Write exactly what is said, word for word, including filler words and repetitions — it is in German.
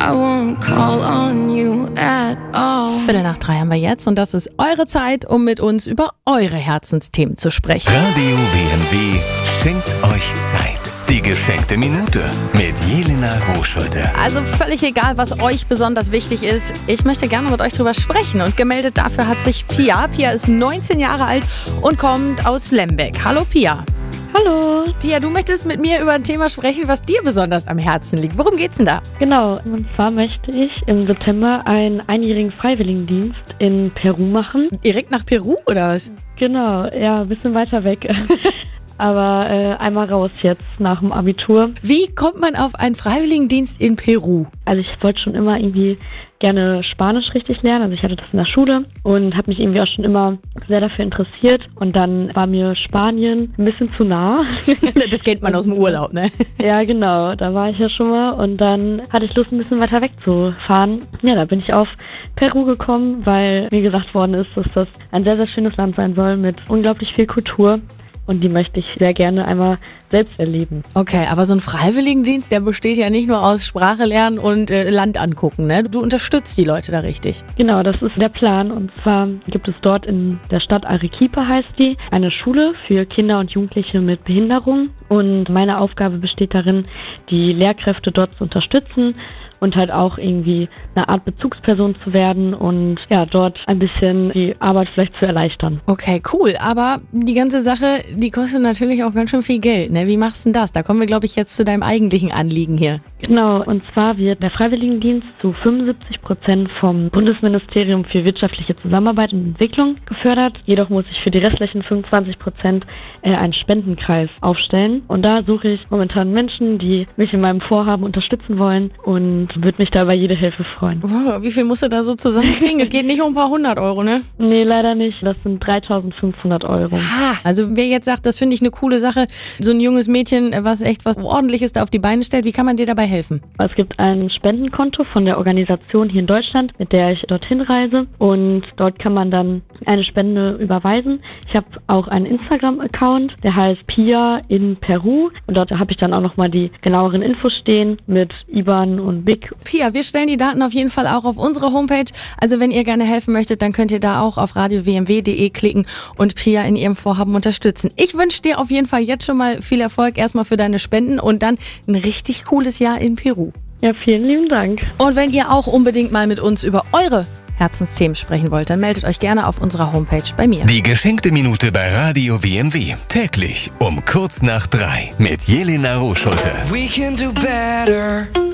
I won't call on you at all. Viertel nach drei haben wir jetzt und das ist eure Zeit, um mit uns über eure Herzensthemen zu sprechen. Radio W M W schenkt euch Zeit. Die geschenkte Minute mit Jelena Rohschulte. Also völlig egal, was euch besonders wichtig ist. Ich möchte gerne mit euch drüber sprechen und gemeldet dafür hat sich Pia. Pia ist neunzehn Jahre alt und kommt aus Lembeck. Hallo Pia. Hallo. Pia, du möchtest mit mir über ein Thema sprechen, was dir besonders am Herzen liegt. Worum geht's denn da? Genau, und zwar möchte ich im September einen einjährigen Freiwilligendienst in Peru machen. Direkt nach Peru oder was? Genau, ja, ein bisschen weiter weg. Aber äh, einmal raus jetzt nach dem Abitur. Wie kommt man auf einen Freiwilligendienst in Peru? Also ich wollte schon immer irgendwie gerne Spanisch richtig lernen. Also ich hatte das in der Schule und habe mich irgendwie auch schon immer sehr dafür interessiert. Und dann war mir Spanien ein bisschen zu nah. Das kennt man aus dem Urlaub, ne? Ja, genau. Da war ich ja schon mal. Und dann hatte ich Lust, ein bisschen weiter wegzufahren. Ja, da bin ich auf Peru gekommen, weil mir gesagt worden ist, dass das ein sehr, sehr schönes Land sein soll mit unglaublich viel Kultur. Und die möchte ich sehr gerne einmal selbst erleben. Okay, aber so ein Freiwilligendienst, der besteht ja nicht nur aus Sprache lernen und äh, Land angucken, ne? Du unterstützt die Leute da richtig. Genau, das ist der Plan. Und zwar gibt es dort in der Stadt Arequipa, heißt die, eine Schule für Kinder und Jugendliche mit Behinderung. Und meine Aufgabe besteht darin, die Lehrkräfte dort zu unterstützen und halt auch irgendwie eine Art Bezugsperson zu werden und ja, dort ein bisschen die Arbeit vielleicht zu erleichtern. Okay, cool. Aber die ganze Sache, die kostet natürlich auch ganz schön viel Geld, ne? Wie machst du denn das? Da kommen wir, glaube ich, jetzt zu deinem eigentlichen Anliegen hier. Genau, und zwar wird der Freiwilligendienst zu fünfundsiebzig Prozent vom Bundesministerium für wirtschaftliche Zusammenarbeit und Entwicklung gefördert. Jedoch muss ich für die restlichen fünfundzwanzig Prozent äh, einen Spendenkreis aufstellen. Und da suche ich momentan Menschen, die mich in meinem Vorhaben unterstützen wollen und würde mich da über jede Hilfe freuen. Wow, wie viel musst du da so zusammenkriegen? Es geht nicht um ein paar hundert Euro, ne? Nee, leider nicht. Das sind dreitausendfünfhundert Euro. Ah, also wer jetzt sagt, das finde ich eine coole Sache, so ein junges Mädchen, was echt was Ordentliches da auf die Beine stellt, wie kann man dir dabei helfen? Es gibt ein Spendenkonto von der Organisation hier in Deutschland, mit der ich dorthin reise und dort kann man dann eine Spende überweisen. Ich habe auch einen Instagram-Account, der heißt Pia in Peru und dort habe ich dann auch nochmal die genaueren Infos stehen mit I B A N und B I C. Pia, wir stellen die Daten auf jeden Fall auch auf unsere Homepage. Also wenn ihr gerne helfen möchtet, dann könnt ihr da auch auf radio w m w punkt d e klicken und Pia in ihrem Vorhaben unterstützen. Ich wünsche dir auf jeden Fall jetzt schon mal viel Erfolg erstmal für deine Spenden und dann ein richtig cooles Jahr in Peru. Ja, vielen lieben Dank. Und wenn ihr auch unbedingt mal mit uns über eure Herzensthemen sprechen wollt, dann meldet euch gerne auf unserer Homepage bei mir. Die geschenkte Minute bei Radio W M W. Täglich um kurz nach drei mit Jelena Rohschulte. We can do better.